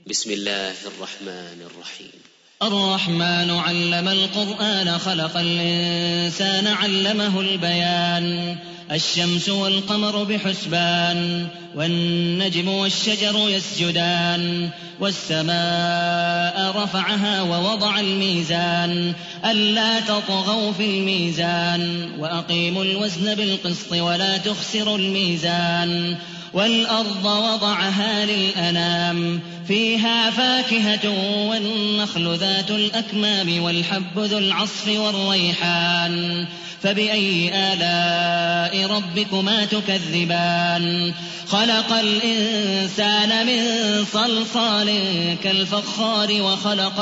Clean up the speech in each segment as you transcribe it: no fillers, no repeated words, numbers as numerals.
بسم الله الرحمن الرحيم. الرحمن علم القرآن خلق الإنسان علمه البيان. الشمس والقمر بحسبان والنجم والشجر يسجدان والسماء رفعها ووضع الميزان ألا تطغوا في الميزان وأقيموا الوزن بالقسط ولا تخسروا الميزان والأرض وضعها للأنام فيها فاكهة والنخل ذات الأكمام والحب ذو العصف والريحان فبأي آلاء ربكما تكذبان خلق الإنسان من صلصال كالفخار وخلق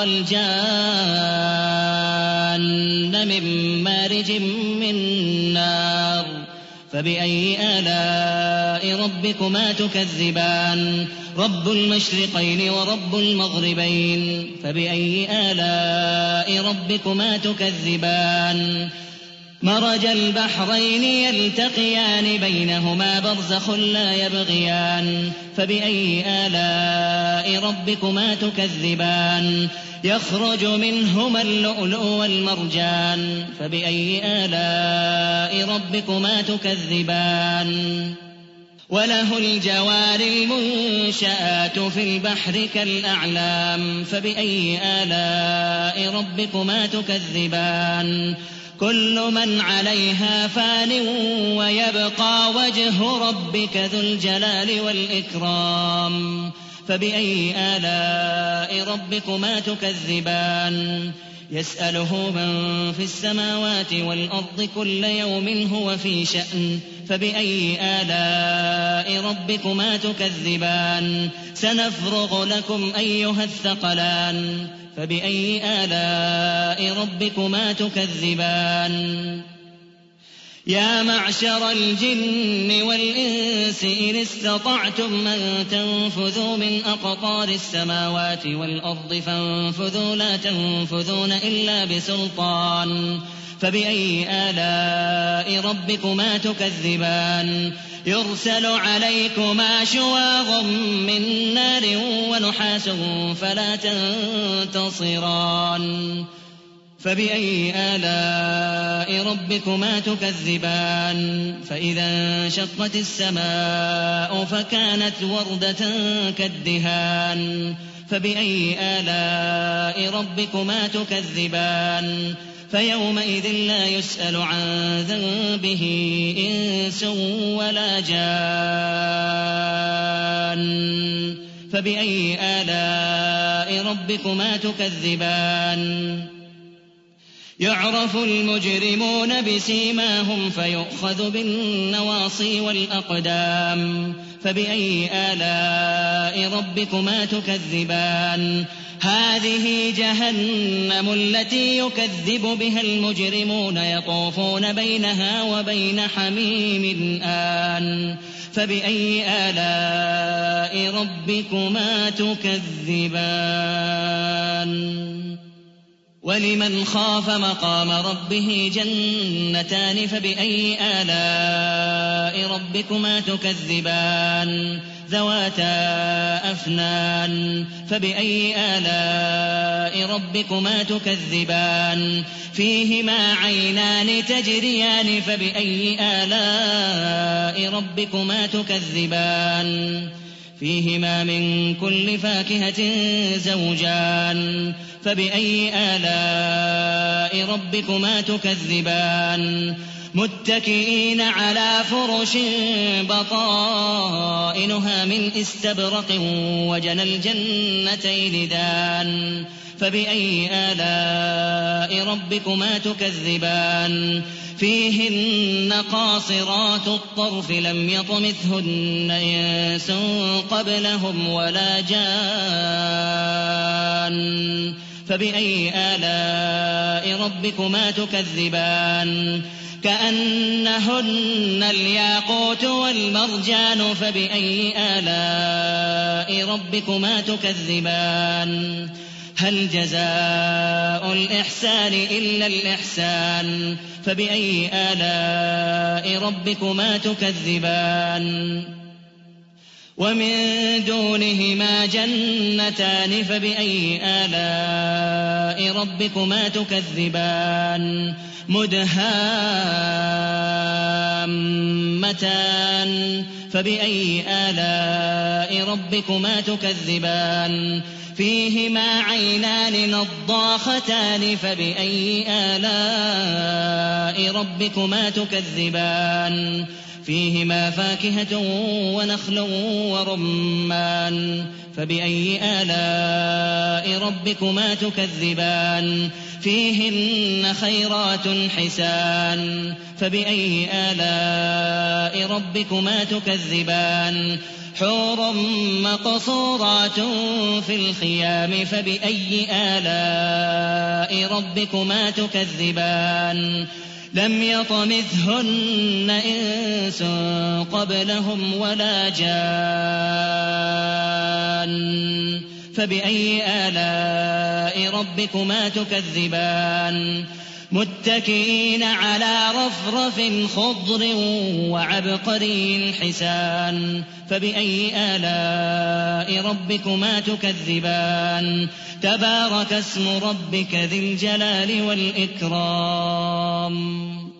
الجان من مارج من نار فبأي آلاء ربكما تكذبان رب المشرقين ورب المغربين فبأي آلاء ربكما تكذبان مرج البحرين يلتقيان بينهما برزخ لا يبغيان فبأي آلاء ربكما تكذبان يخرج منهما اللؤلؤ والمرجان فبأي آلاء ربكما تكذبان وله الجوار المنشآت في البحر كالأعلام فبأي آلاء ربكما تكذبان كل من عليها فان ويبقى وجه ربك ذو الجلال والإكرام فبأي آلاء ربكما تكذبان يسأله من في السماوات والأرض كل يوم هو في شأن فبأي آلاء ربكما تكذبان سنفرغ لكم أيها الثقلان فبأي آلاء ربكما تكذبان يا معشر الجن والإنس إن استطعتم أن تنفذوا من أقطار السماوات والأرض فانفذوا لا تنفذون إلا بسلطان فبأي آلاء ربكما تكذبان يرسل عليكما شواظ من نار ونحاس فلا تنتصران فبأي آلاء ربكما تكذبان فإذا انشقت السماء فكانت وردة كالدهان فبأي آلاء ربكما تكذبان فيومئذ لا يسأل عن ذنبه إنس ولا جان فبأي آلاء ربكما تكذبان يعرف المجرمون بسيماهم فيؤخذ بالنواصي والأقدام فبأي آلاء ربكما تكذبان هذه جهنم التي يكذب بها المجرمون يطوفون بينها وبين حميم آن فبأي آلاء ربكما تكذبان ولمن خاف مقام ربه جنتان فبأي آلاء ربكما تكذبان ذواتا أفنان فبأي آلاء ربكما تكذبان فيهما عينان تجريان فبأي آلاء ربكما تكذبان فيهما من كل فاكهة زوجان فبأي آلاء ربكما تكذبان متكئين على فرش بطائنها من استبرق وجنى الجنتين دان فبأي آلاء ربكما تكذبان فيهن قاصرات الطرف لم يطمثهن إنس قبلهم ولا جان فبأي آلاء ربكما تكذبان كأنهن الياقوت والمرجان فبأي آلاء ربكما تكذبان هل جزاء الإحسان إلا الإحسان فبأي آلاء ربكما تكذبان ومن دونهما جنتان فبأي آلاء ربكما تكذبان مدهامتان فبأي آلاء ربكما تكذبان فيهما عينان نضاختان فبأي آلاء ربكما تكذبان فيهما فاكهة ونخل ورمان فبأي آلاء ربكما تكذبان فيهن خيرات حسان فبأي آلاء ربكما تكذبان حور مقصورات في الخيام فبأي آلاء ربكما تكذبان لم يطمثهن إنس قبلهم ولا جان فبأي آلاء ربكما تكذبان متكئين على رفرف خضر وعبقري حسان فبأي آلاء ربكما تكذبان تبارك اسم ربك ذي الجلال والإكرام